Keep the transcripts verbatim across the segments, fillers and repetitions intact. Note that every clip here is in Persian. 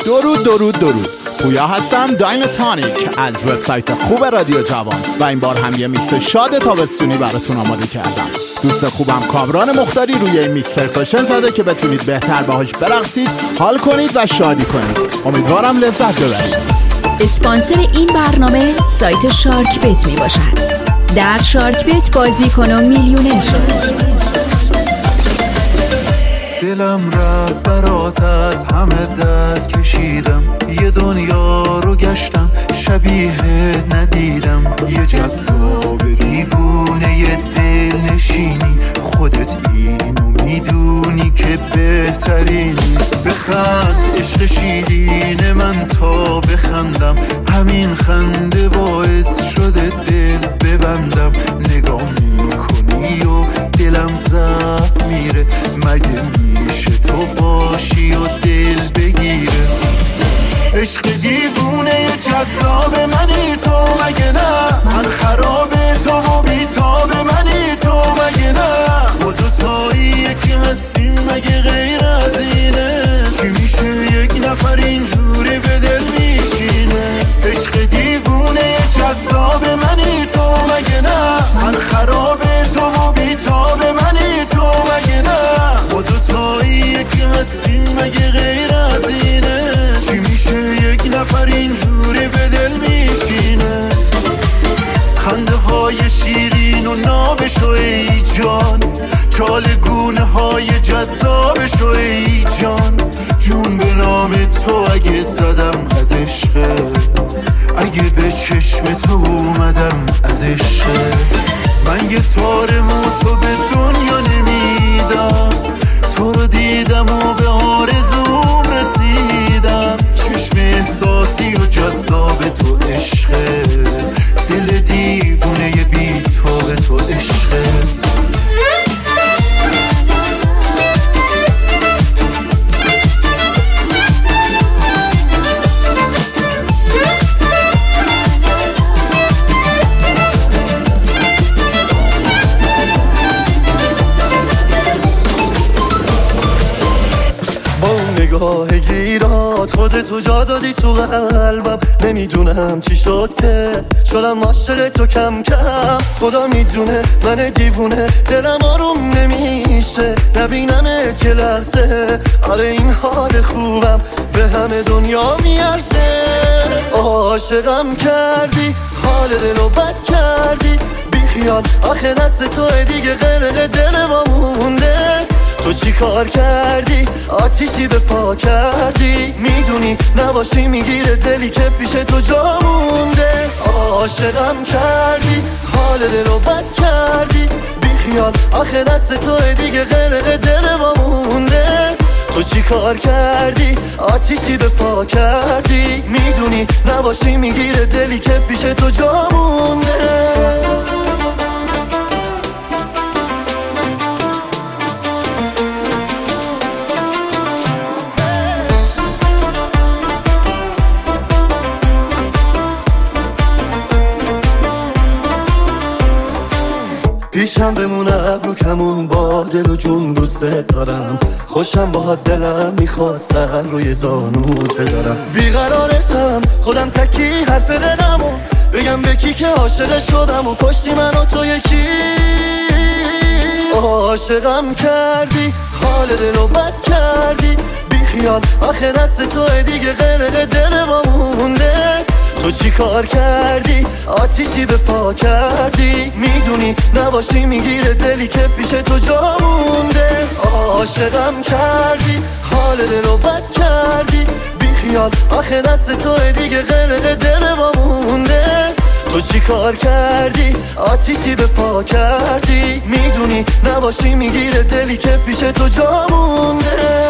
درود درود درود پویا هستم، دایناتونیک از وبسایت خوب رادیو جوان و این بار هم یه میکس شاد تابستونی براتون آماده کردم. دوست خوبم کامران مختاری روی این میکس پرکاشن زده که بتونید بهتر باهاش برقصید، حال کنید و شادی کنید. امیدوارم لذت ببرید. اسپانسر این برنامه سایت شارک بت می باشد. در شارک بت بازی کن و میلیونر شد. دلم رفت برات، از همه دست کشیدم، یه دنیا رو گشتم شبیهت ندیدم. یه جذاب دیوونه یه دل نشینی، خودت اینو میدونی که بهترینی. بخند عشق شیرین من تا بخندم، همین خنده باعث شده دل ببندم. نگاه میکنی و دلم ضعف میره، مگه میشه تو باشی و دل بگیره؟ عشق دیوونه جذاب منی تو مگه نه؟ من خرابه تو و بیتاب منی تو مگه نه؟ ما دوتایی یکی هستیم مگه غیر از اینه؟ چی میشه یک نفر اینجوری به دل میشینه؟ عشق دیوونه جذاب منی تو مگه نه؟ من خرابه تو و بیتاب منی تو مگه نه؟ ما دوتایی یکی هستیم مگه غیر از اینه؟ چی میشه یک نفر اینجوری به دل میشینه؟ خنده های شیرین و نابشو ای جان، چالگونه های جذابشو ای جان. جون به نام تو اگه زدم از عشقه، اگه به چشم تو اومدم از عشقه. من یه تار موتو به دنیا نمیدم، تو رو دیدم و به آرزوم رسیدم. چشم احساسی و جذاب تو عشقه، دل دیوونه بی تو به تو عشقه. نگاه گیرات خودتو جا دادی تو قلبم، نمیدونم چی شد که شدم عاشق تو کم کم. خدا میدونه من دیوونه، دلم آروم نمیشه نبینمت یه لحظه. آره این حال خوبم به همه دنیا میارزه. عاشقم کردی، حال دلو بد کردی، بیخیال آخه دست توه دیگه، غرق دل ما مونده. تو چی کار کردی؟ آتیشی به پا کردی، میدونی نباشی میگیره دلی که پیش تو جا مونده. عاشقم کردی، حال دلو بد کردی، بیخیال آخه دست توه دیگه، غرق دل ما مونده. تو چی کار کردی؟ آتیشی به پا کردی، میدونی نباشی میگیره دلی که پیش تو جا مونده. پیشم بمونه ابرو کمون، با دل و جون دوست دارم. خوشم با دلم میخواد سر روی زانوت بذارم. بیقرارتم خودم تکی حرف دلمو بگم به کی که عاشق شدم و کشتی من و تو یکی. عاشقم کردی، حال دلو بد کردی، بیخیال آخه دست توه دیگه، غرق دل ما مونده. تو چی کار کردی؟ آتیشی به پا کردی، میدونی نباشی میگیره دلی که پیش تو جا مونده. عاشقم کردی، حال دلو بد کردی، بیخیال آخه دست توه دیگه، غرق دل ما مونده. تو چی کار کردی؟ آتیشی به پا کردی، میدونی نباشی میگیره دلی که پیش تو جا مونده.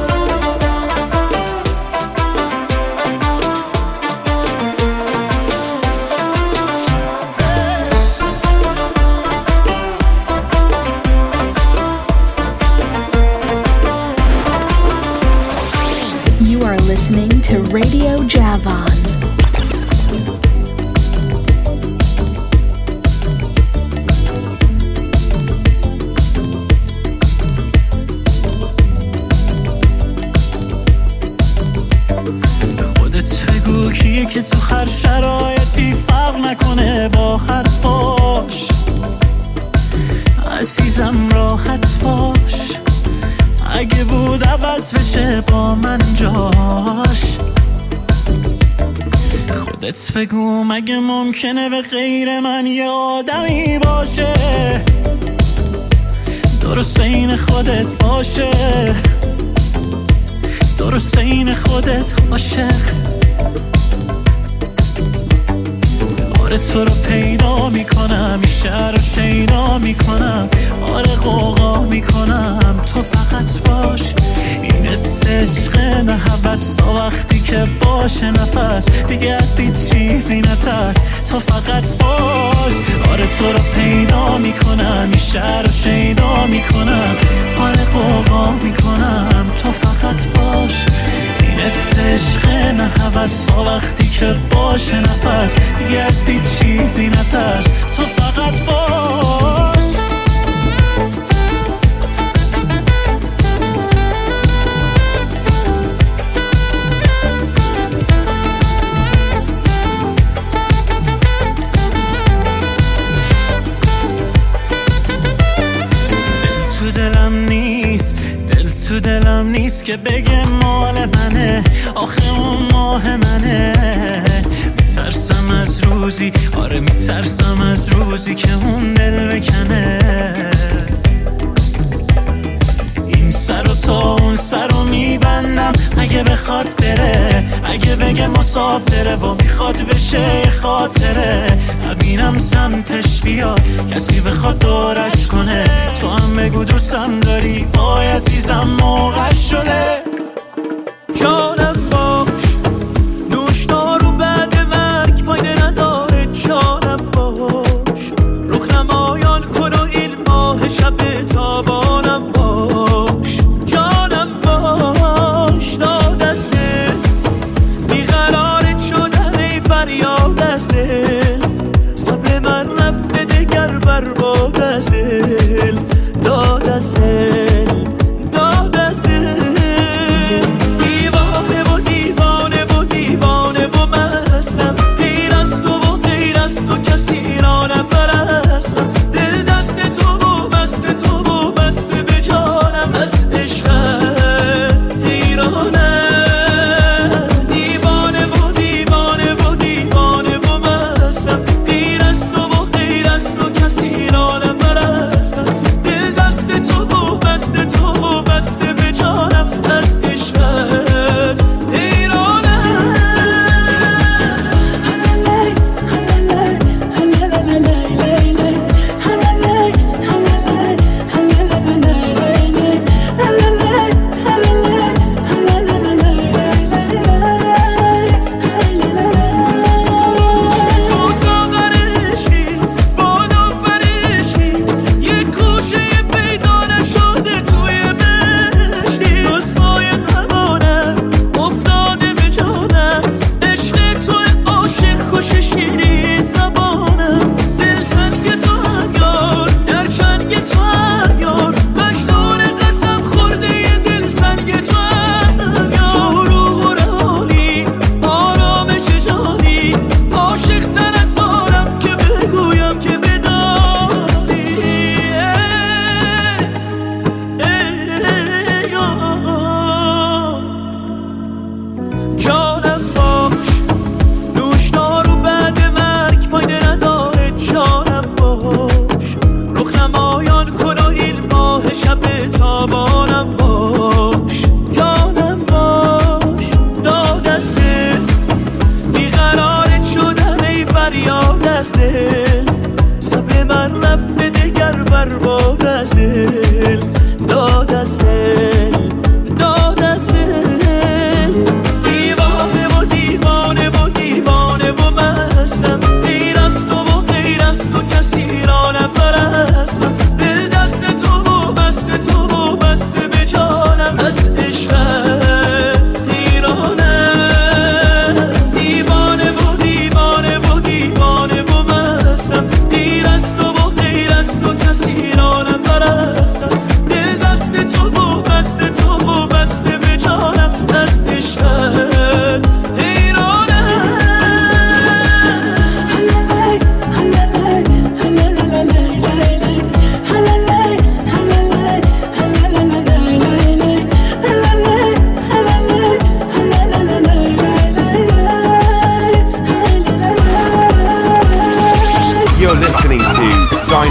Listening to Radio Javan. کیه که تو هر شرایطی فرق نکنه با حرفاش. عزیزم راحت باش، اگه بود عوض بشه با من جاش. خودت بگو مگه ممکنه به غیر من یه آدمی باشه درست این خودت باشه، درست این خودت عاشق. آره تو رو پیدا میکنم، این شهر رو شیدا میکنم، آره غوغا میکنم، تو فقط باش. این عشق نه هوس تا وقتی که باشه نفس دیگه از هیچ چیزی نترس، تو فقط باش. آره تو رو پیدا میکنم، این شهر رو شیدا میکنم، آره غوغا میکنم، تو فقط باش. این عشق نه هوس تا وقتی که باشه نفس دیگه از هیچ چیزی نترس، تو فقط باش. دل تو دلم نیست، دل تو دلم نیست که بگه مال منه، آخه اون ماه منه. میترسم از روزی، آره میترسم از روزی که اون دل بکنه. این سر و تا اون سر رو میبندم اگه بخواد بره، اگه بگه مسافره و میخواد بشه خاطره. نبینم سمتش بیاد کسی بخواد دورش کنه، تو هم بگو دوستم داری، وای عزیزم موقع شده. جانم باش، نوشدارو بعد مرگ فایده نداره. جانم باش، رخ نمایان کن و این ماه شب تابانم باش. جانم باش، داد از دل بیقرارت شدن ای فریاد از دل. صبر من رفته دگر برباد از دل، داد از دل، داد از دل. دیوانه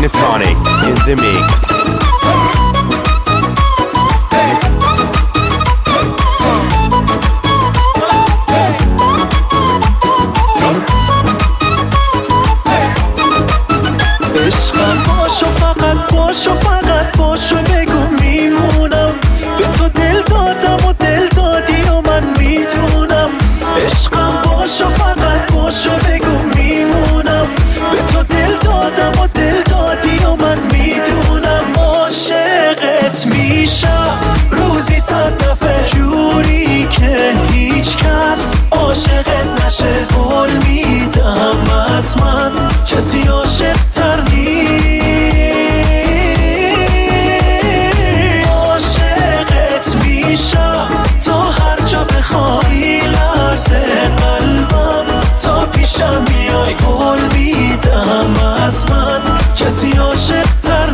Dynatonic in the mix. عشقم باشو فقط باشو فقط باشو بگو میمونم به تو دل دادم و دل دادی و من میدونم عشقم باشو فقط باشو بگو میمونم به تو دل دادم و دل دادی و من میدونم عاشقت میشم روزی صد دفعه جوری که هیچ کس عاشقت نشه قول میدم از من کسی عاشق تر عاشقت میشم تا هر جا بخوای لرزه قلبم تا پیشم میای قول میدم از من کسی عاشق تر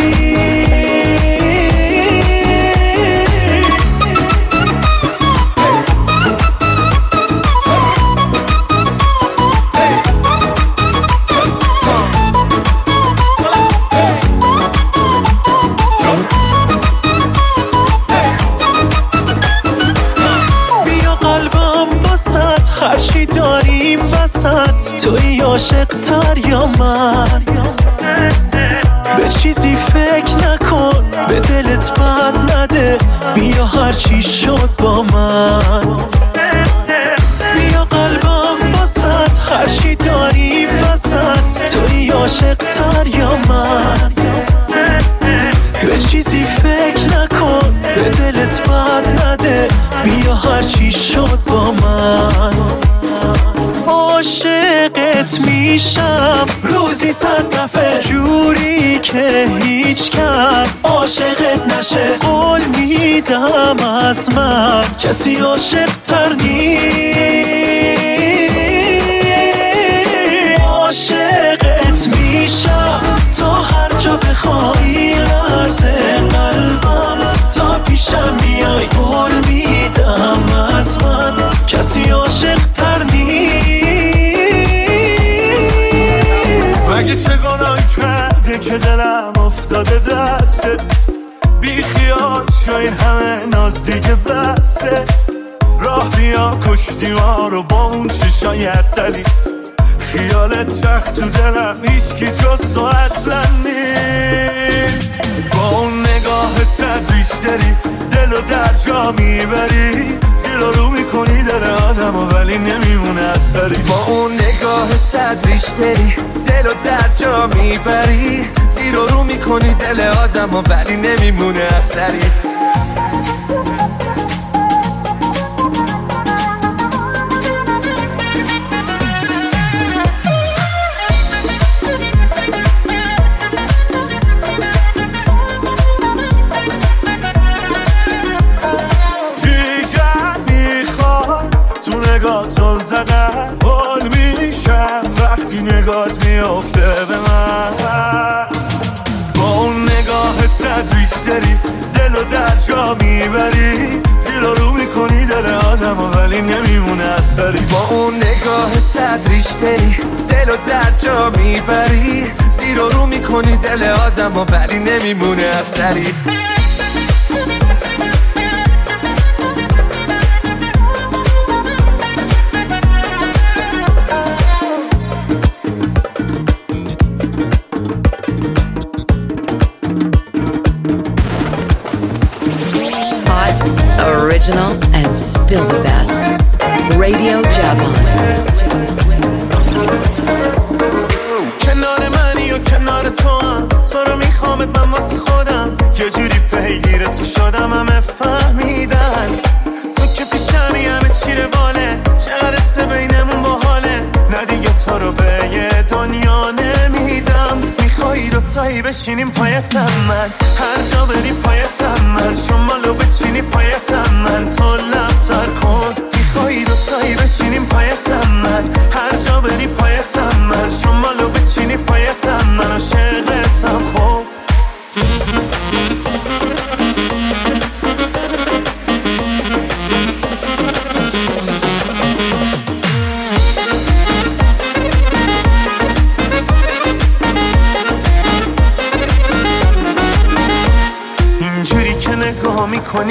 هرچی داریم وسط توی عاشق تر یا من به چیزی فکر نکن به دلت بد نده بیا هرچی شد با من بیا قلبم وسط هرچی داریم وسط توی عاشق تر یا من به چیزی فکر نکن به دلت بد نده بیا هرچی شد با من عاشقت میشم روزی صد دفعه جوری که هیچ کس عاشقت نشه قول میدم از من کسی عاشق تر عاشقت میشم تا هر جا بخوای لرزه قلبم تا پیشم میای قول میدم از من کسی عاشق تر مگه چه گناه کرده که دلم افتاده دسته بی خیال شو این همه ناز دیگه بسته راه بیا کشتی ما رو با اون چشای عسلیت خیالت سخت تو دلم هیچکی جز تو اصلا نیست با اون نگاه صد ریش داری دلو در جا میبری زیر رو میکنی دل آدم و ولی نمیمونه اثری با اون نگاه صد ریش داری دلو در جا میبری زیر رو میکنی دل آدم و ولی نمیمونه اثری حال میشم وقتی نگات میافته به من با اون نگاه صد ریش داری دلو در جا میبری زیر رو میکنی دل آدم و ولی نمیمونه اثری با اون نگاه صد ریش داری دلو در جا میبری زیر رو میکنی دل آدم و ولی نمیمونه اثری Original and still the best. Radio Javan. کنار منی و کنار تو هم تو رو میخوامت من واسه خودم یه جوری پیگیر تو شدم همه فهمیدن تو که پیشمی همه چی رواله چقدر سه بینمون باحاله نه دیگه تو رو به یه دنیا نمیدم میخوایی دوتایی بشینیم پایتم من هر جا بریم پایتم من شمالو بچینی پایتم من تو لبتر کن میخوایی دوتایی بشینیم پایتم من هر جا بریم پایتم من شمالو بچینی پایتم من عاشقتم خوب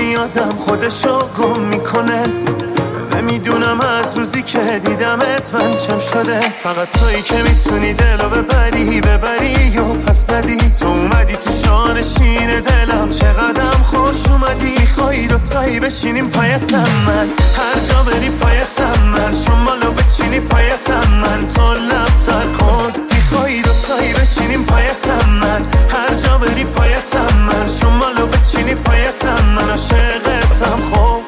وقتی آدم خودشو گم میکنه. نمیدونم از روزی که دیدمت من چم شده. فقط تویی که میتونی دلو ببری ببری و پس ندی. تو اومدی تو شانشین دلم، چقدرم خوش اومدی. خواهی دوتایی بشینیم پایتم من، هر جا بری پایتم من. شمالو بچینی پایتم من، تو لب تر کن. میخوایی دوتایی بشینیم پایتم من، هر جا بری پایتم من. شمالو بچینی پایتم من، عاشقتم خوب.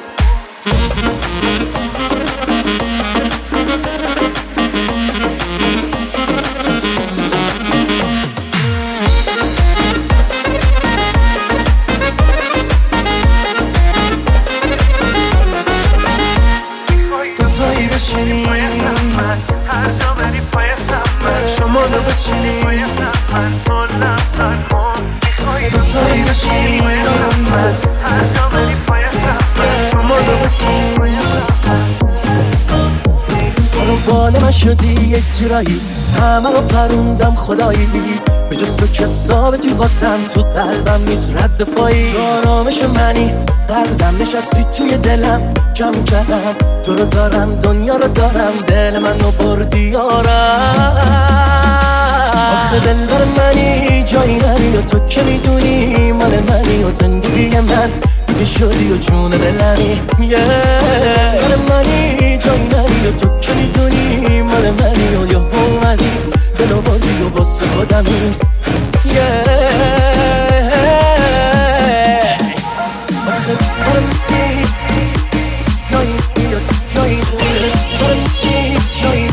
دوتایی بشینی پایتم من، هر جا بری پایتم من. شمالو بچینی پایتم من، تو لب تر کن. میخوایی دوتایی بشینی پایتم من، هر جا بری پایتم من. شمالو بچینی پایتم من. بال من شدی یک جورایی، همه رو پروندم خدایی. به جز تو که ثابتی واسم، تو قلبم نیست رد پایی. تو آرامش منی، قلبم نشستی توی دلم. جمع کردم تو رو دارم، دنیا رو دارم، دل منو بردی یارم. آخه دلبر منی، جایی نری و تو که میدونی مال منی و زندگی من. دیگه شدی و جون دلمی، دلبر منی، جایی نری و تو که میدونی مال منی و یا اومدی دلو بردی و باسه خودمی. آخه دلبر منی، جایی نری و جایی نری جایی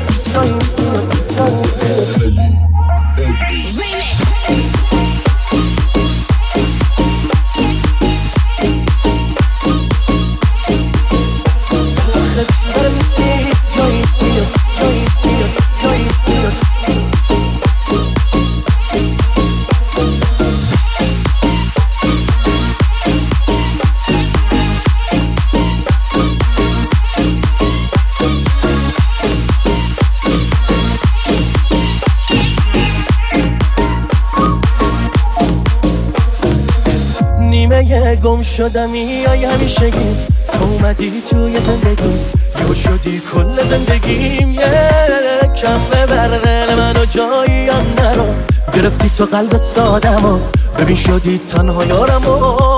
گم شدم یای همیشگی. تو اومدی توی زندگی، یهو شدی کل زندگیم. یه کم ببر دل منو جاییم نرو. گرفتی تو قلب سادمو، ببین شدی تنها یارمو.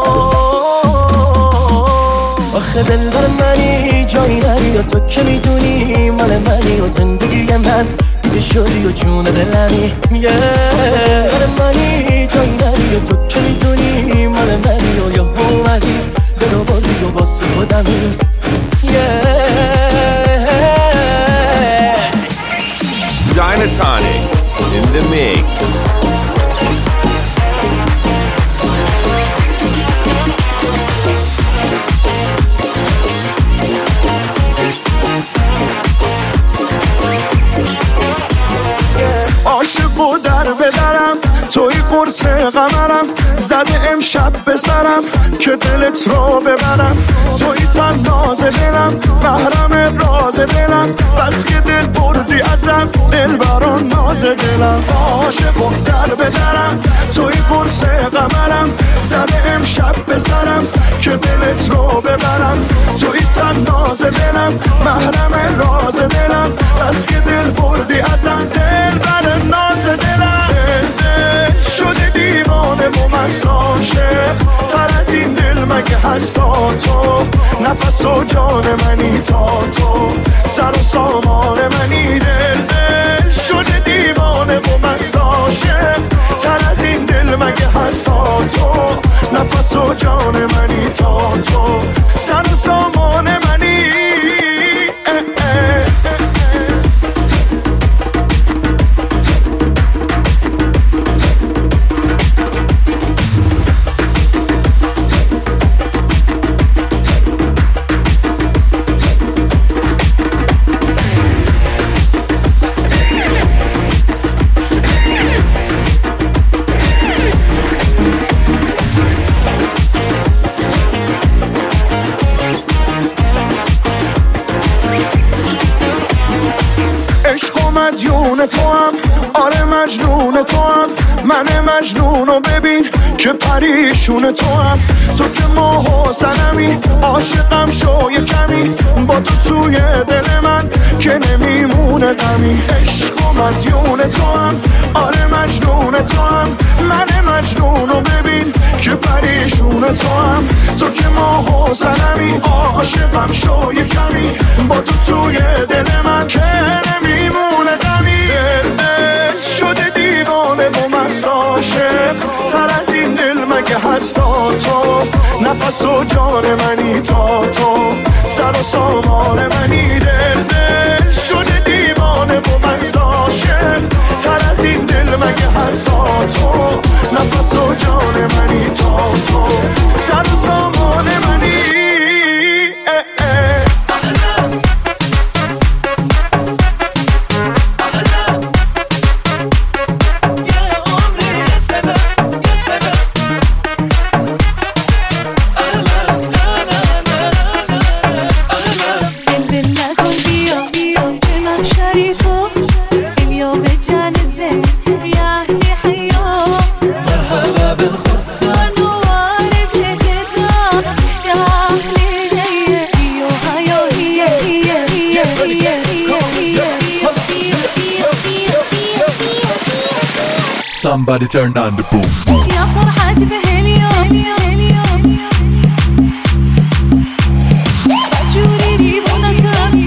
آخه دلبر منی، جایی نری و تو که میدونی مال منی و زندگی من. دیگه شدی و جون دلمی، دلبر منی، جایی نری و تو که میدونی مال منی و یا اومدی دلو بردی و باسه خودمی. Dynatonic in the mix. عاشق و در بدرم، توی قرص قمرم. زده امشب به سرم که دلت رو ببرم. توی تن ناز دلم، محرم راز دلم. بس که دل بردی ازم، دل بران ناز دلم. عاشق و در بدرم، توی قرص قمرم. زده امشب به سرم که دلت رو ببرم. توی تن ناز دلم، محرم راز دلم. بس که دل بردی ازم، دل بران ناز دلم. دل شده دیوانه و مساشه، تر از این دل مگه هستا تو. نفس و جان منی تا تو، سر و سامان منی. دل دل شده دیوانه و مساشه، تر از این دل مگه هستا تو. نفس و جان منی تا تو، سر و سامان منی. اه اه مدیون تو هم، آره مجنون تو هم، من مجنونو ببین که پریشون تو هم. تو که ماه و سنمی، عاشقم شو یه کمی، با تو توی دل من که نمیمونه غمی. عشق و مدیون تو هم، آره مجنون تو هم، من مجنونو ببین که پریشون تو هم. تو که ماه و سنمی، عاشقم شو یه کمی، با تو توی دل من که نمیمونه غمی. شده دیوانه و مست عاشق، تر از این دل مگه هستا تو؟ نفس و جان منی تا تو، سر و سامان منی. دل دل شده دیوانه و مست عاشق، تر از این دل مگه هستا تو؟ نفس و جان منی تا تو، سر و سامان منی. اه اه. Somebody turn on the boom boom. يا فرحتي بهاليوم بجوري بونتم.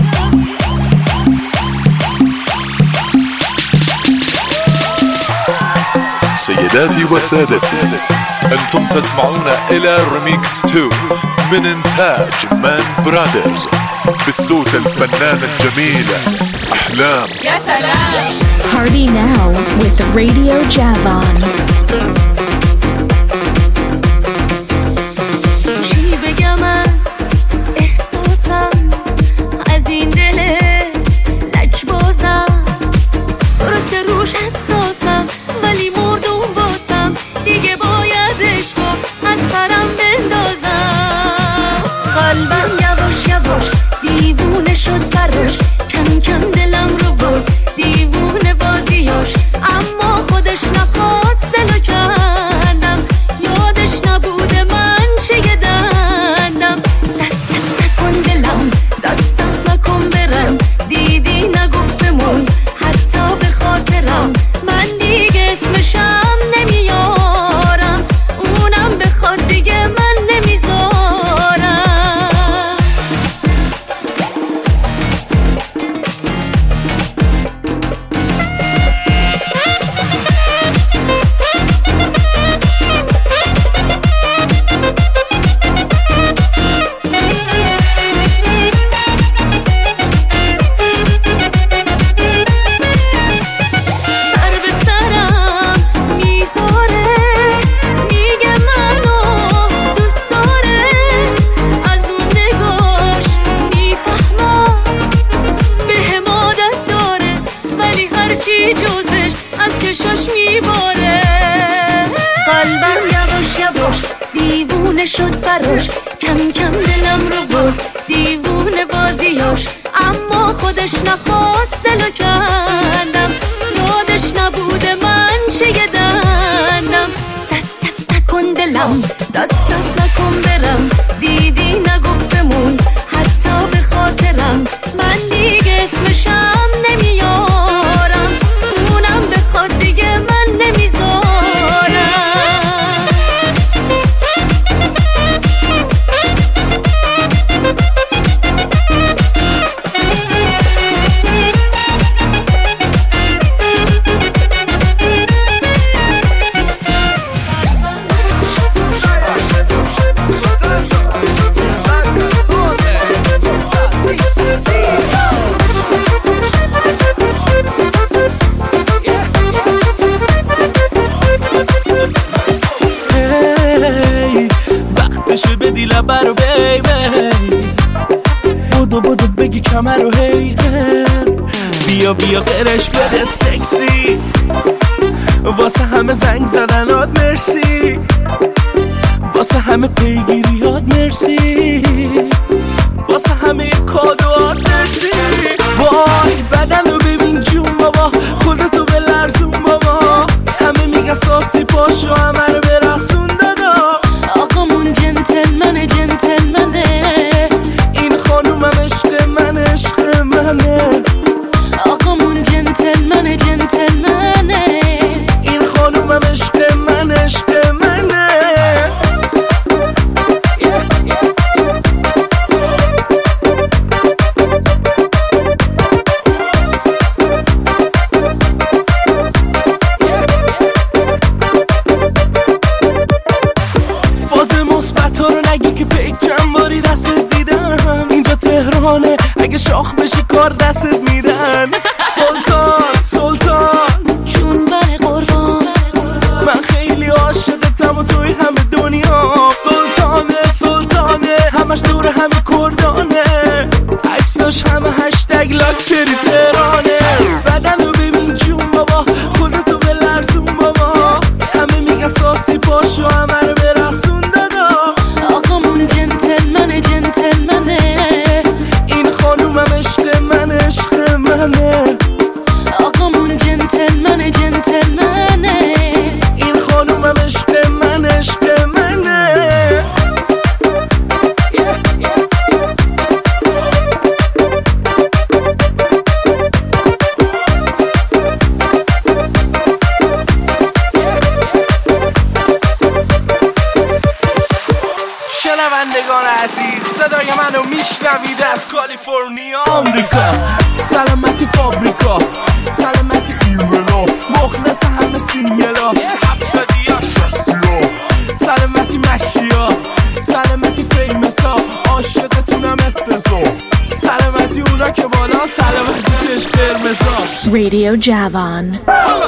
سيداتي وسادتي، أنتم تسمعون إلى ريميكس اثنين من إنتاج مان برادرز، بالصوت الفنان الجميل أحلام. يا سلام. Party now with Radio Javon. چی بگم از احساسم، از این دل لجبازم، درست روش حساسم ولی مردم باسم، دیگه باید عشقو از سرم بندازم. قلبم یواش یواش دیوونه شد براش، کم کم دلم رو برد دیوونه بازیاش، اما خودش نخواست دلو کندم، یادش نبوده من چه دندم. دست دست نکن دلم، دست دست نکن برم، دیدی نگفت بمون حتی به خاطرم، من دیگه اسمشم نمیارم، اونم بخواد دیگه من نمیذارم. شد براش، کم کم دلم رو برد دیوونه بازیاش، اما خودش نخواست دلو کندم، یادش نبوده من چه دندم. دست دست نکن دلم، دست دست نکن برم، دیدی نگفت بمون حتی به خاطرم، من دیگه اسمشم نمیارم، اونم بخواد دیگه من نمیذارم. برو بیبی، بودو بودو بگی کمر رو هیگن، بیا بیا قرش بده سکسی، واسه همه زنگ زدنات مرسی، واسه همه پیگیریات مرسی، واسه همه کادوات مرسی. وای بدن رو ببین جون بابا، خودتو میگه ساسی پاشو همه رو برقصون دادا. آقامون جنتلمنه جنتلمنه، این خانومم عشق من عشق منه. آقامون جنتلمنه جنتلمنه، این خانومم عشق من عشق منه. اگه شاخ بشی کار دستت میدن. سلطان سلطان جونور قربان، من خیلی عاشقتم و توی همه دنیا. سلطانه سلطانه همش دور همه کردانه، عکساش همه هشتگ لاکچری تهرانه. بدن رو ببین جون بابا، خودتو به لرزون بابا، همه میگن ساسی پاشو همه رو برقصون دادا. آقامون جنتلمنه جنتلمنه، خانومم عشق من عشق منه. آقامون جنتلمنه جنتلمنه، این خانومم عشق من عشق منه. شنوندگان عزیز، صدای منو میشنوید از کالیفرنیا آمریکا. سلامتی فابریکا، سلامتی ایولا، مخلص همه سینگلا، هفتادیا شستیا، سلامتی مشیا، سلامتی فیمسا، عاشقتونم افتضا، سلامتی اونا که بالا، سلامتی چشم قرمزا. رادیو جوان.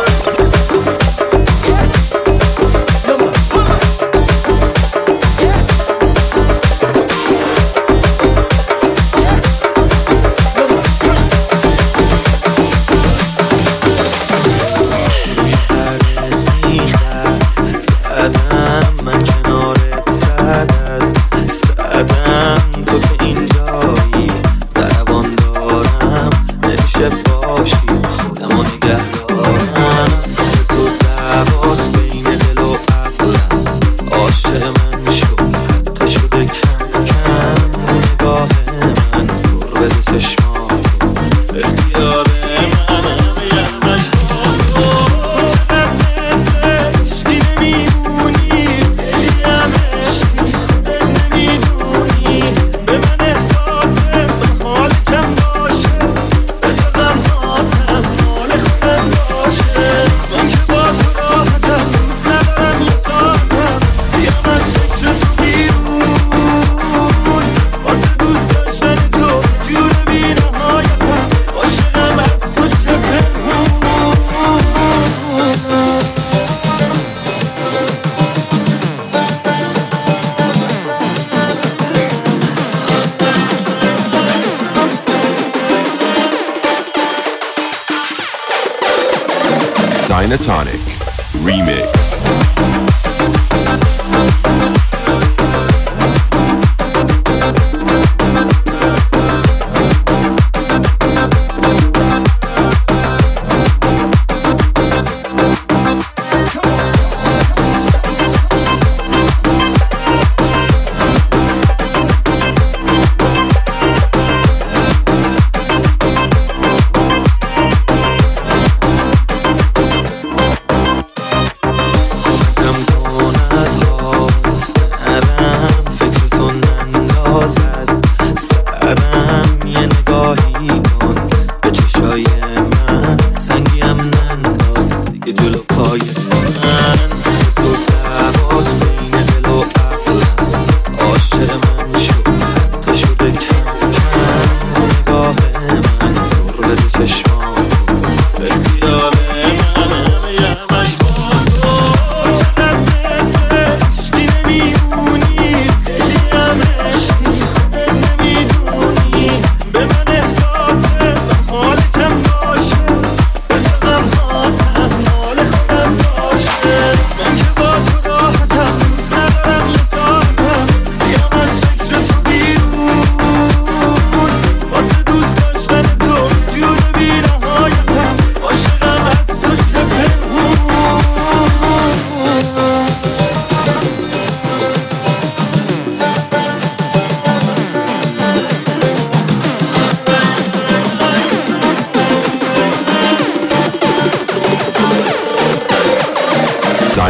Dynatonic Remix.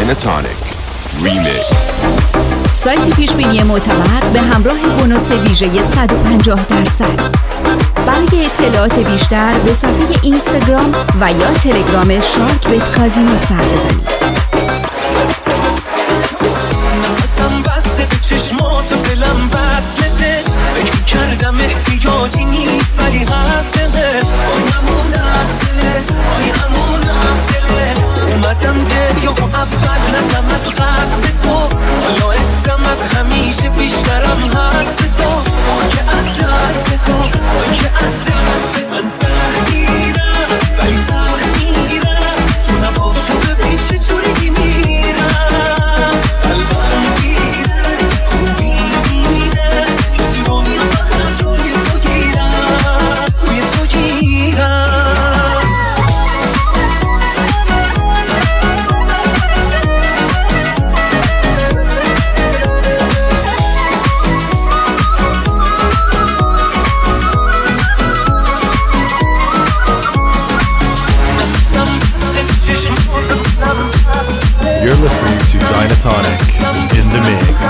Dynatonic Remix. سایت پیشبینی معتبر به همراه بونوس ویژه صد و پنجاه درصد. برای اطلاعات بیشتر به صفحه اینستاگرام و یا تلگرام شارک بیت کازینو سر بزنید. نفسم بسته به چشمات و دلم وصلته، فکر کردم احتیاجی نیست ولی هست دلت، آی همون هست دلت، آی همون هست دلت. اومدم دریا و اول ندم از قصد تو، حالا اسم از همیشه بیشترم هست تو. آی که از دست تو، آی که از دست من سخت میرم ولی سخت میرم، تو نباشو ببین چجوری میرم. قلبم میره خوبی میره، یکی رو میرم روی تو گیرم، روی تو گیرم. You're listening to Dynatonic in the mix.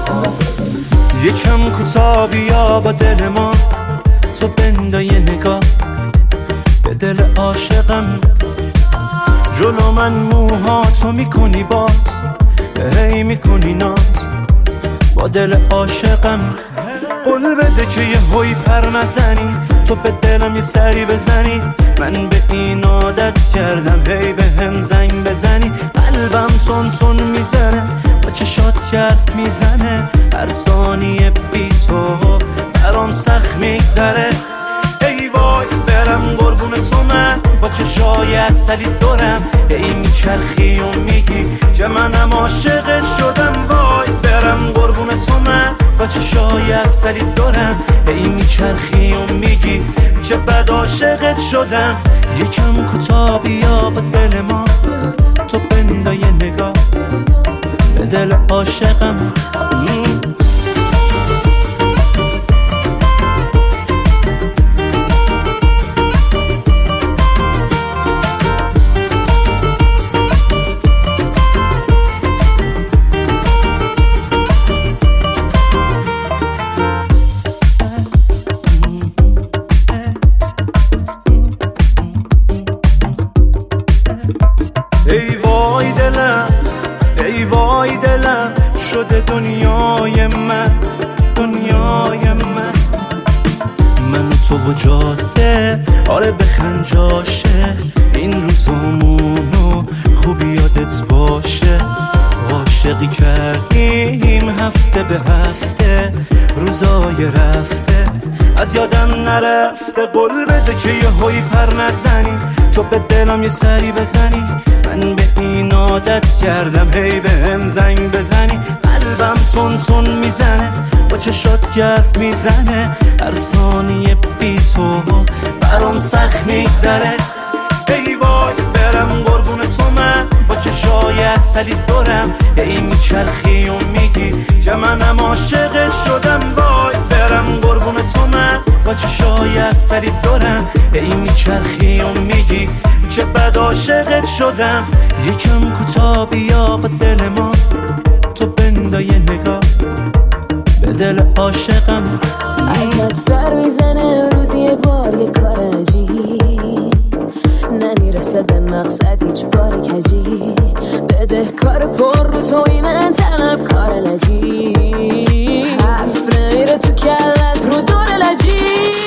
یکم کوتاه بیا با دل ما، تو بندا یه نگاه به دل عاشقم. جلو من موها تو میکنی باز، هی میکنی ناز با دل عاشقم. قول بده که یه هوی پر نزنی، تو به دلم یه سری بزنی. من به این عادت کردم هی به هم زنگ بزنی. قلبم تون تون میزنه، با چشات حرف میزنه. هر ثانیه بی تو برام سخت میگذره. ای وای برم قربون تو من، با چشای اصلی دورم ای میچرخی و میگی که منم عاشقت شدم. وای برم قربون تو من، با چشای اصلی دورم ای میچرخی و میگی که بد عاشقت شدم. یکم کوتاه بیا با دل ما، تو بندا یه نگاه به دل عاشقم. ای وای دلم، ای وای دلم، شده دنیای من، دنیای من. من تو و جاده آره بخنجاشه، این روزامونو خوبی یادت باشه. عاشقی کردیم هفته به هفته، روزای رفته از یادم نرفته. قول بده که یه هوی پر نزنی، تو به دلم یه سری بزنی. من به این عادت کردم هی به هم زنگ بزنی. قلبم تون تون میزنه، با چشات حرف میزنه. هر ثانیه بی تو برام سخت میگذره. ای وای برم قربون تو من، با چشای اصلی دورم ای میچرخی و میگی که منم عاشقت شدم. وای برم قربون تو من، با چشای اصلی دورم ای میچرخی و میگی که بد عاشقت شدم. یکم کوتاه بیا با دل ما، تو بندا یه نگاه به دل عاشقم. ازت سر میزنه روزی یه بار یه کار عجیب، نمیرسه به مقصد هیچ بار کجی. بده کار پر رو توی من طلب کار لجی، حرف نمیره تو کلت رو دور لجی.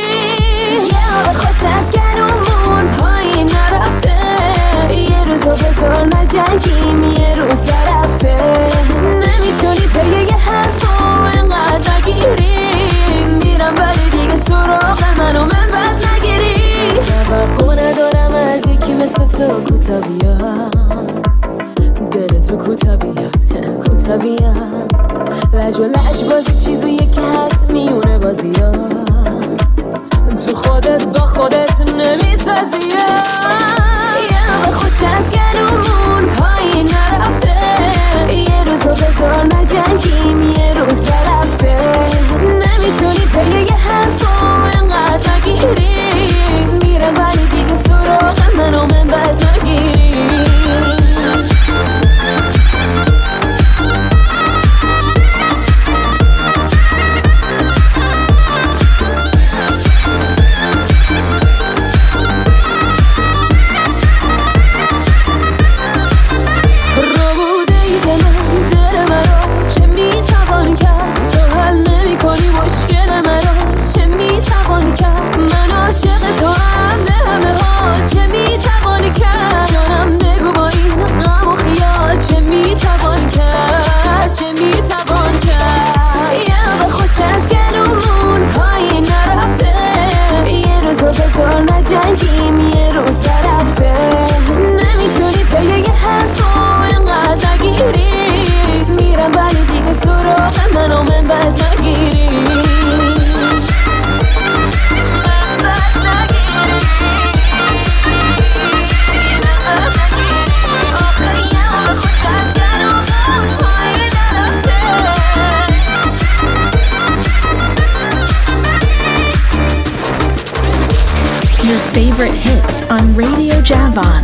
یه آب خوش از گلومون پایین نرفته، یه روزو بذار نجنگیم یه روز درفته. نمیتونی پیه یه حرفو انقدر نگیری، میرم ولی دیگه سراغ منو من بد نگیری. توقع ندارم از یکی مثل تو کوتا بیاد، دل تو کوتا بیاد، کوتا بیاد. لج و لج بازی چیزیه که هست میونه بازیات، تو خودت با خودت نمیسازی. یه آب خوش از گلومون پایین نرفته، یه روزو بذار نجنگیم یه روز درفته. نمیتونی پیه یه حرفو انقدر نگیری، میرم ولی دیگه سراغ منو من بد نگیری. your favorite hits on Radio Javan.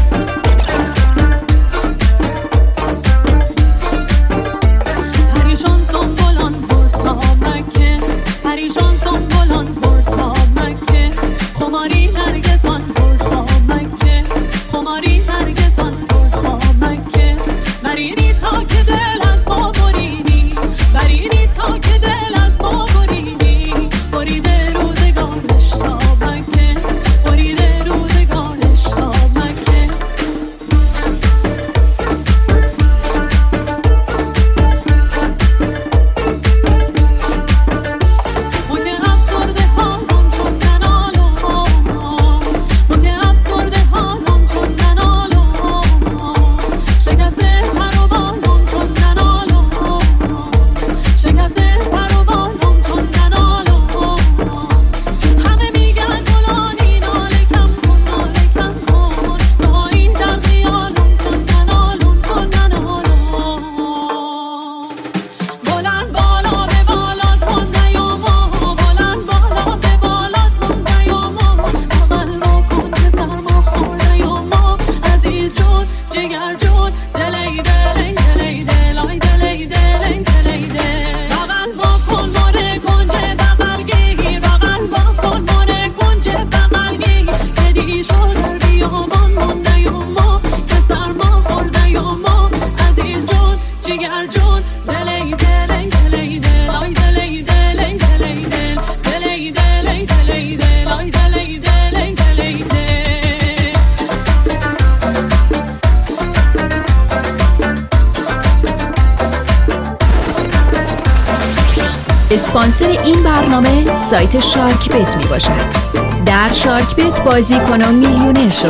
اسپانسر این برنامه سایت شارک بت می باشد. در شارک بت بازی کن و میلیونر شو.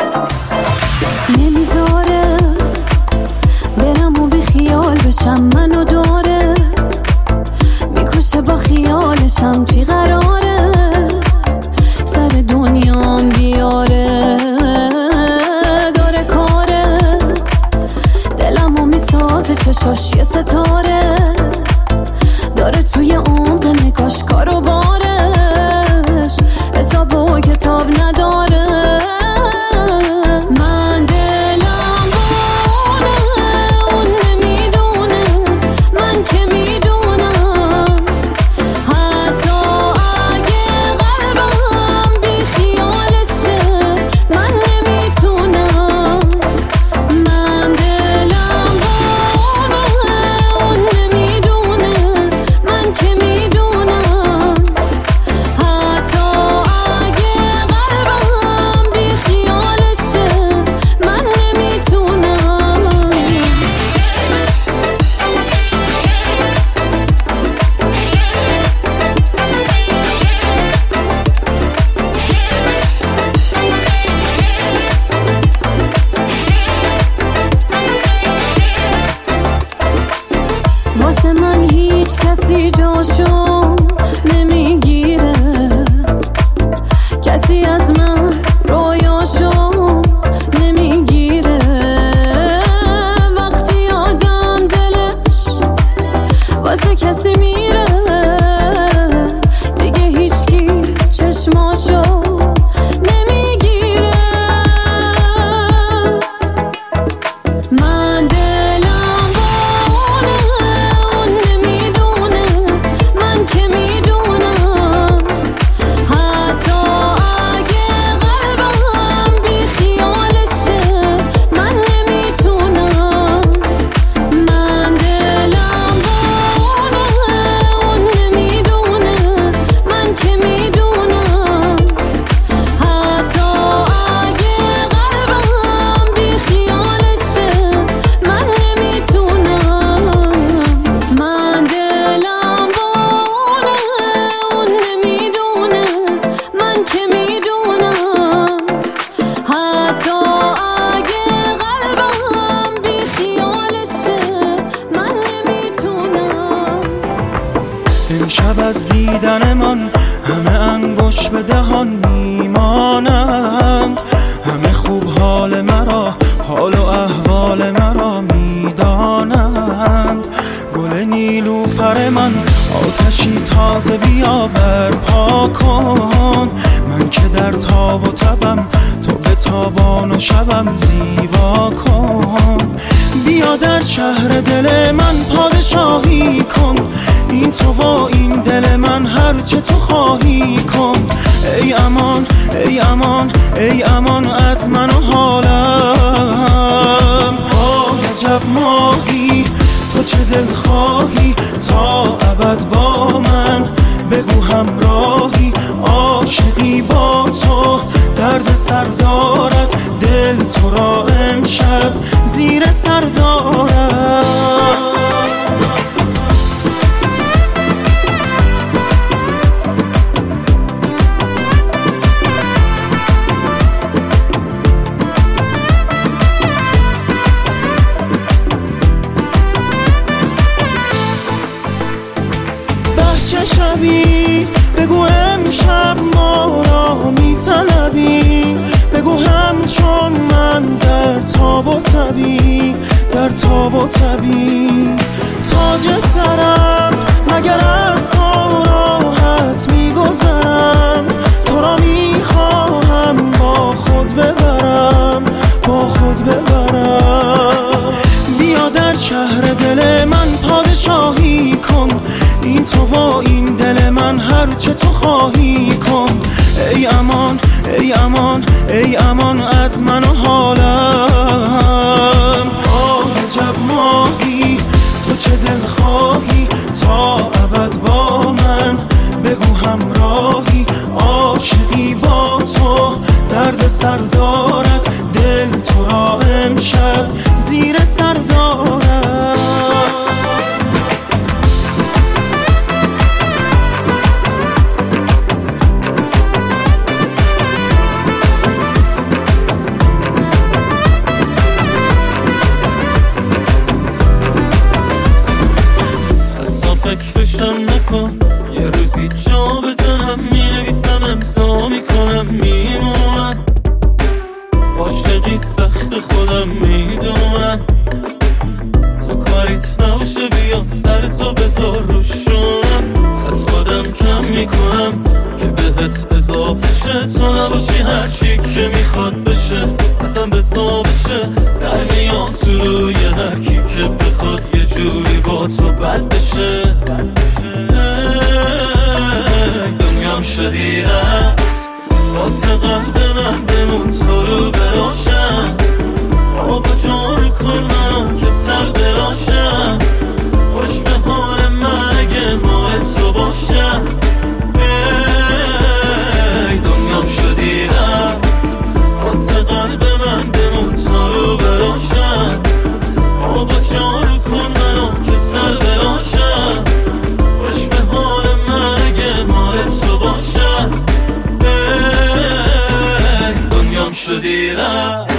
نمیذاره برم و بی خیال بشم، منو داره میکشه با خیالشم، چی قراره سر دنیام بیاره، داره کاره دلمو میسازه، چشاش یه ستاره داره توی عمق نگاش، کارو بارش حساب و کتاب نداره. من دلم بونه اون نمیدونه، من که میدونم حتی اگه قلبم بی خیالشه من نمیتونم. من دلم بونه اون نمیدونه، من که میدونم حتی اگه قلبم بی خیالشه من نمیتونم. واسه من هیچ کسی جاشو نمیگیره، کسی از من رویاشو نمیگیره. وقتی آدم دلش واسه کسی میره دیگه هیچکی چشماشو نمیگیره. من دلم بونه اون نمیدونه، من که میدونم حتی اگه قلبم بی خیالشه من نمیتونم. من دلم بونه اون نمیدونه، من که میدونم حتی اگه قلبم بی خیالشه من نمیتونم. من دلم بونه اون نمیدونه، من که میدونم حتی اگه قلبم بی خیالشه من نمیتونم. امشب از دیدن من همه انگوش به دهان میمانند، همه خوب حال مرا، حال و احوال مرا میدانند. گل نیلوفر من آتشی تازه بیا برپا کن، من من که در تاب و تبم، تو به تابان و شبم زیبا کن. بیا در شهر دل من پادشاهی کن، این تو و این دل من هرچه تو خواهی کن. ای امان ای امان ای امان از من و حالم. آه عجب ماهی تو چه دل خواهی تا ابد با من، بگو همراهی عاشقی با تو. درد سر دارد دل تو را امشب زیر سر دارد. شبی بگو امشب ما را میطلبی، بگو همچون من در تاب و تبی، در تاب و تبی. تاج سرم مگر از تو راحت میگذرم، تو را میخواهم با خود ببرم، با خود ببرم. بیا در شهر دل من پادشاهی کن، این تو و این دل من هرچه تو خواهی کن. ای امان ای امان ای امان از من و حالم. آه عجب ماهی تو چه دل خواهی تا ابد با من، بگو همراهی عاشقی با تو. درد سر دارد دل تو را امشب زیر سر دارد. فکرشم نکن یه روزی جا بزنم، مینویسم امضا میکنم میمونم. عاشقی سخت خودم میدونم، تو کاریت نباشه بیا سر تو بذار روشونم. از خودم کم میکنم که بهت اضافه شه، تو نباشی هرچی که میخواد بشه ازم بزا بشه. در میام تو روی هرکی که بخواد یه جوری با تو بد بشه. دنیام شدی رفت واسه قلب من، بمون تو رو براشم. آبا جار کنم که سر براشم، خوش به حال من اگه ماه تو باشم. دنیام شدی رفت واسه قلب من، بمون تو رو براشم. آبا جار کنم که سر براشم، خوش به حال من اگه ماه تو باشم. دنیام شدی رفت.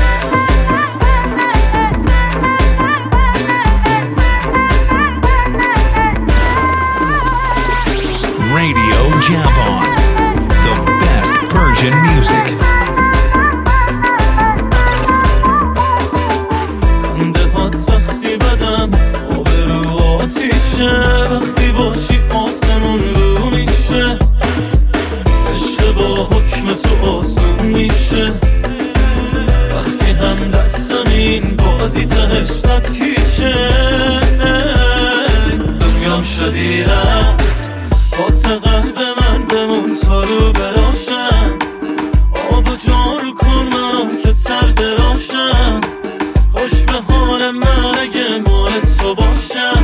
Radio Javan, the best Persian music. خندهات وقتی بدم آبرو آتیشه، وقتی باشی آسمون رو میشه. عشق با حکم تو آسون میشه، وقتی هم دستم این بازی تهش صد کیشه. دنیام شدی رفت واسه قلب من، بمون تو رو براشم. آب و جارو کنم که سر براشم، خوش به حال من اگه مال تو باشم.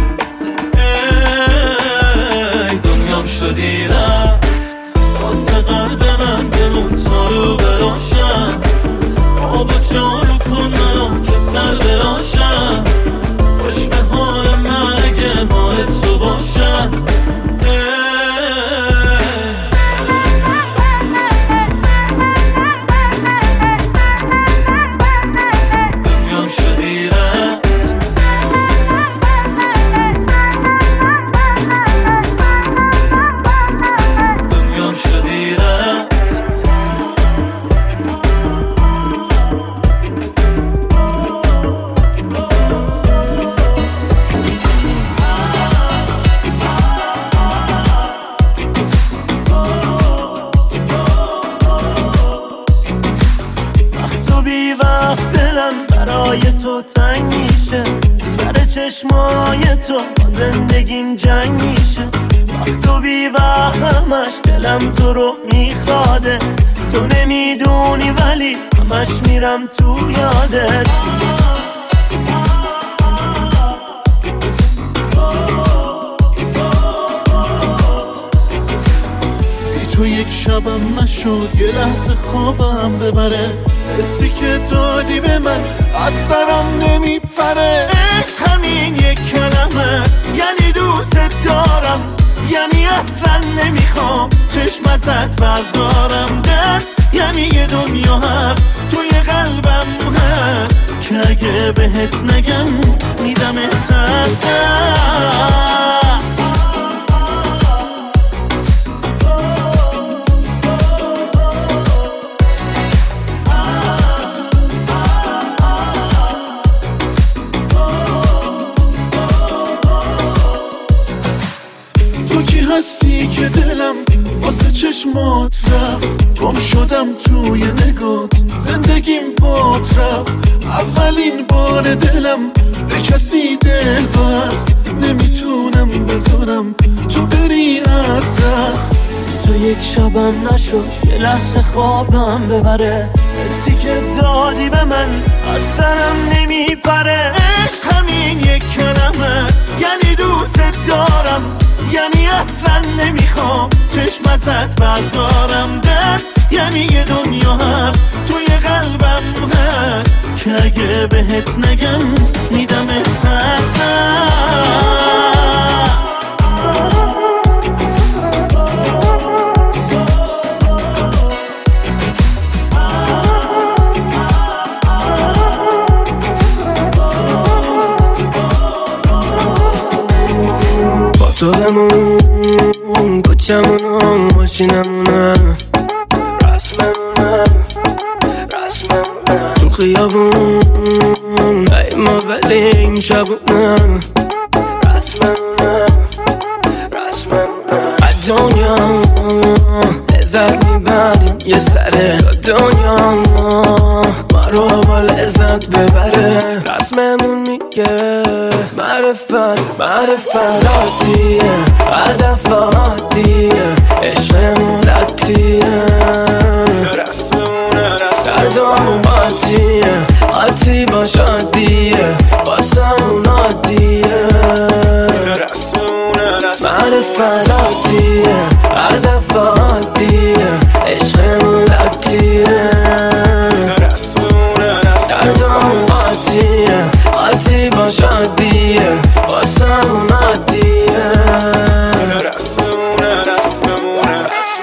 ای دنیام شدی رفت واسه قلب من، بمون تو رو براشم. آب و جارو کنم که سر براشم، خوش به حال من اگه مال تو باشم. جای تو تنگ میشه، سر چشمای تو با زندگیم جنگ میشه. وقت و بی وقتمش دلم تو رو میخوادت، تو نمیدونی ولی همش میرم تو یادت. تو یک شبم نشد یه لحظه خوابم ببره، حسی که دادی به من از سرم نمیپره. عشق همین یک کلمه است، یعنی دوست دارم، یعنی اصلا نمیخوام چشم ازت بردارم. درد یعنی یه دنیا حرف توی قلبم هست که اگه بهت نگم میدمت از دست. هستی که دلم واسه چشمات رفت، گم شدم توی نگات، زندگیم بات رفت. اولین بار دلم به کسی دل بست، نمیتونم بذارم تو بری از دست. تو یک شبم نشد یه لحظه خوابم ببره، حسی که دادی به من از سرم نمیپره. عشق همین یک کلمه است، یعنی دوست دارم، یعنی اصلا نمیخوام چشم ازت بردارم. درد یعنی یه دنیا حرف توی قلبم هست که اگه بهت نگم میدمت از دست. تو بمون، کوچمونم، ماشینمونم، رسممونم، رسممونم تو خیابون، ای ما ولی این شبونم، رسممونم، رسممونم. از دنیا لذت میبریم یه سره، دنیا ما رو با لذت ببره. رسممون میگه معرفت، معرفت عادیه، هدف عادیه، عشقمون عادیه، رسممونه، دردامون عادیه، عادی باش عادیه، واسمون عادیه، رسممونه، معرفت عادیه، هدف عادیه، عشقمون عادیه، رسممونه، دردامون عادیه، عادی باش عادیه، واسمون عادیه، رسممونه، رسممونه،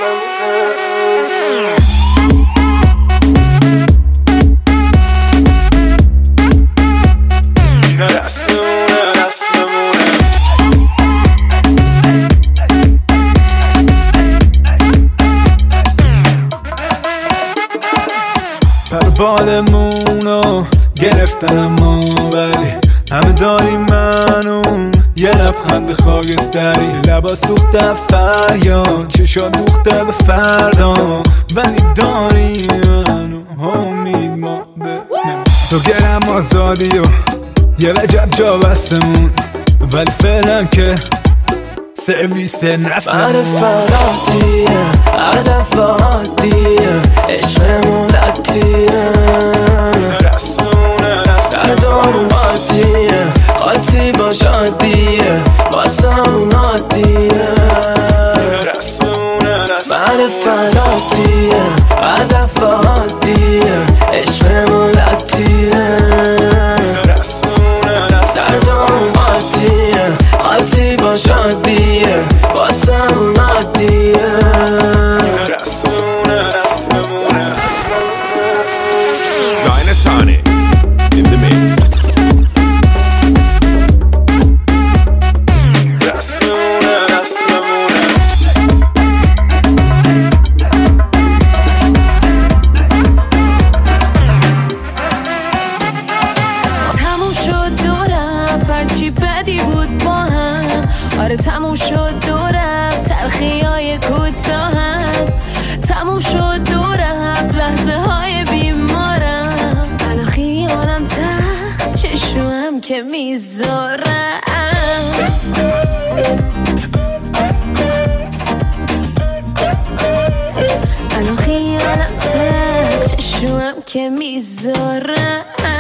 بالمونو گرفتن اما ولی همه داریم منو یه لبخند خاکستری، لبا سوخته فریاد، چشا دوخته به فردا، ولی داریم منو امید ما به تو گرم آزادی و یه وجب جا بستمون، ولی فعلا که سرویس نسلمون. معرفت عادیه، هدف عادیه، عشقمون عادیه، رسممونه، دردامون عادیه، عادی باش عادیه، واسمون عادیه، رسممونه، معرفت عادیه، هدف عادیه، عشقمون عادیه، رسممونه، دردامون عادیه، عادی باش عادیه، واسمون عادیه، رسممونه، رسممونه. که میذارم. الان خیالم تک چشمم که میذارم.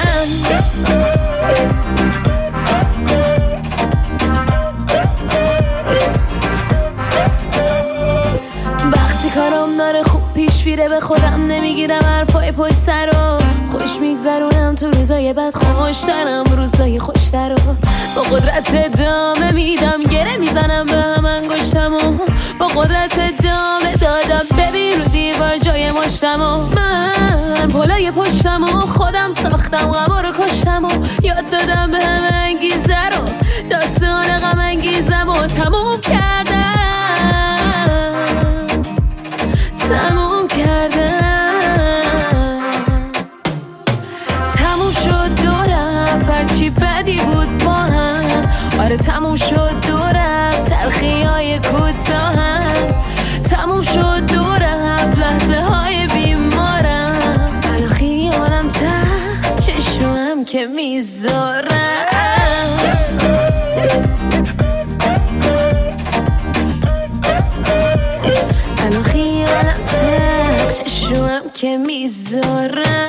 وقتی کارم داره خوب پیش میره به خودم نمیگیرم حرفای پشت سر رو خوش میگذرونم تو روزای بد خوشترم روزای خوشتر رو با قدرت ادامه میدم گره میزنم به هم انگشتم و با قدرت ادامه دادم ببین رو دیوار جای مشتم و من پلای پشتم و خودم ساختم غم رو کشتم و یاد دادم به هم انگیزه رو داستان غم انگیزم و تموم کردم تموم کردم تموم شد دورم هرچی بدی بود با هم آره تموم شد دورم تلخی های کوتاهم تموم شد دورم لحظه های بیمارم الان خیالم تحت چشمم که میذارم الان خیالم تحت چشمم که میذارم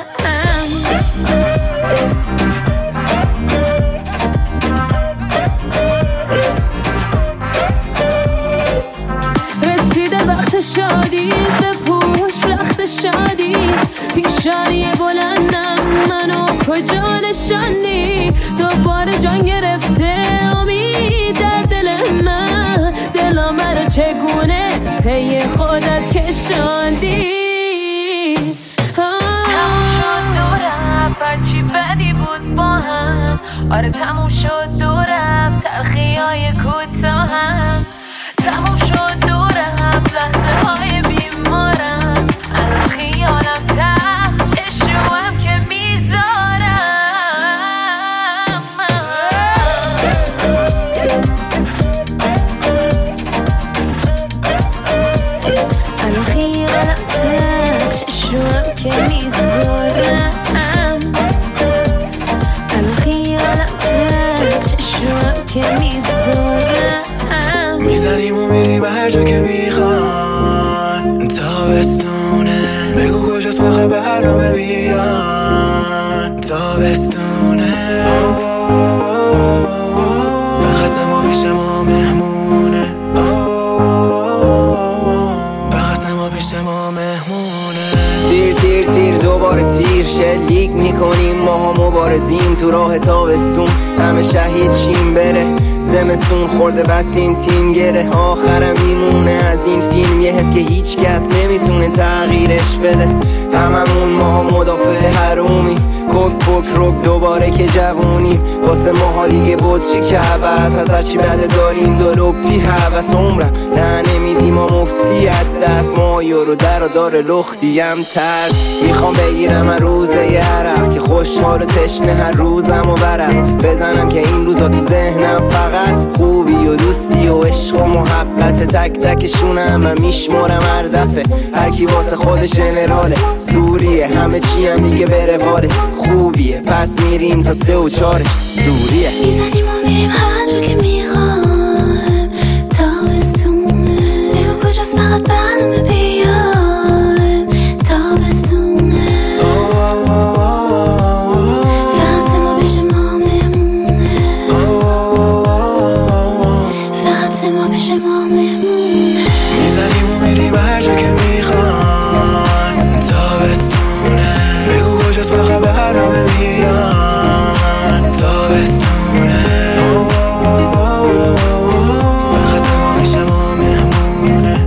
وقت شادی به پوش رخت شادی پیشانی بلندم منو کجا نشانی دوباره جان گرفته امید در دل من دلم مرا چگونه پی خودت کشاندی تموم شد دورم هرچی بدی بود با هم آره تموم شد دورم تلخی های کوتاهم تموم شد دورم لحظه های بیمارم الان خیالم تحت چشمم که میذارم الان خیالم تحت چشمم که میذارم الان خیالم تحت چشمم که میذارم میزنیم و میریم هر جا که میخوان تابستونه بگو کجاست فقط برنامه بیان تابستونه فقط سما پیش ما مهمونه فقط سما پیش ما مهمونه تیر تیر تیر دوباره تیر شلیک میکنیم ماها مبارزیم تو راه تابستون همه شهید شیم بره زمستون خورده بس این تیم گره آخرم میمونه از این فیلم یه حس که هیچ کس نمیتونه تغییرش بده هممون ما مدافع حرومی کوک پوک روک دوباره که جوونیم واسه ماها دیگه بطری که عوض از هرچی بده داریم دو لپی حوث عمرم نه نمیدیم ما مفتی از دست ما یورو در و دار لختیم ترس میخوام بگیرم از روزه یه عرب که خوشحال و تشنه هر روزم و برم بزنم که این روزا تو ذهنم فقط خوبی و دوستی و عشق و محبت تک تکشونم من میشمارم هر دفعه هر کی واسه خودش جنراله سوریه همه چی هم دیگه بره واله خوبیه پس میریم تا سه و چاره سوریه میزنیم و میریم هر جا که میخوایم تابستونه بگو کجاست فقط برنامه بیایم تابستونه فقط سما پیش ما مهمونه فقط سما پیش ما مهمونه میزنیم و میریم هر جا که میخوایم تابستونه بگو کجاست فقط برنامه بیان تابستونه فقط سما پیش ما مهمونه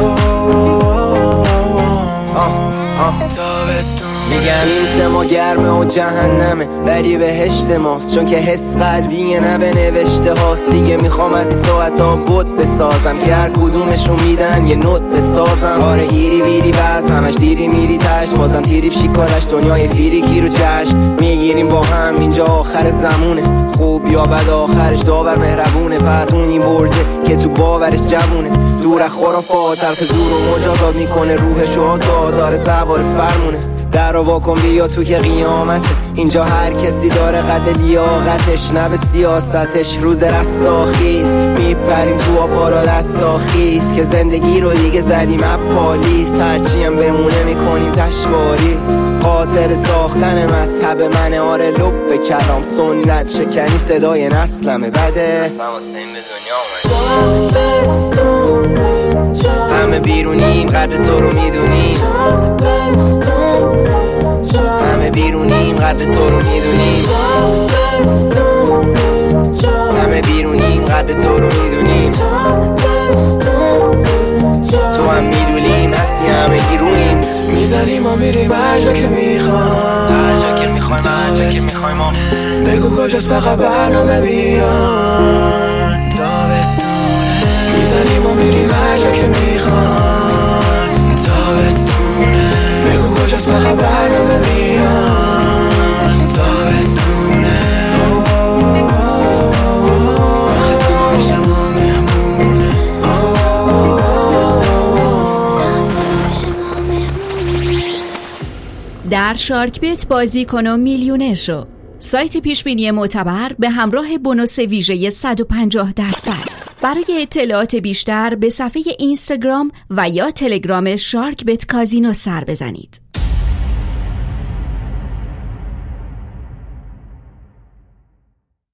تابستونه میگن این سما گرمه و جهنمه ولی بهشت ماست چون که حس قلبیه نه به نوشته هاست دیگه میخوام از این ساعت ها بود بسازم که هر کدومشون میدن یه نوت بسازم آره هیری ویری بس همش دیری میری تشت بازم تیری شیکارش دنیای فیریکی رو جشن میگیریم با هم اینجا آخر زمونه خوب یا بد آخرش داور مهربونه پس اون این برده که تو باورش جوونه دور از خرافات حرف زور و مجازات میکنه روحش و آزاد داره سوار فرمونه در رو واکن بیا تو که قیامته. اینجا هر کسی داره قد لیاقتش، نه به سیاستش. روز رستاخیز میپریم تو آپالا دستاخیز، که زندگی رو دیگه زدیم اپالیس. هرچی هم بمونه میکنیم تشواری، خاطر ساختن مذهب منه. آره لب به کلام سنت شکنی صدای نسلمه. بده همه بیرونیم قدر تو رو میدونیم، همه بیرونیم قدر تو رو میدونیم، همه بیرونیم قدر تو رو میدونیم. تو هم میدونیم هستی همه گیرویم. میزنیم و میریم هر جا که میخوایم، هر جا که میخوایم هر جا که میخوایم. بگو کجاست فقط برنامه بیان. میزنیم و میریم هر جا که میخوایم، تابستونه. بگو کجاست فقط برنامه بیان. تابستونه وقتی شما مهمونه. در شارک بت بازی کن و میلیونر شو. سایت پیشبینی معتبر به همراه بونوس ویژه صد و پنجاه درصد. برای اطلاعات بیشتر به صفحه اینستاگرام و یا تلگرام شارک بت کازینو سر بزنید.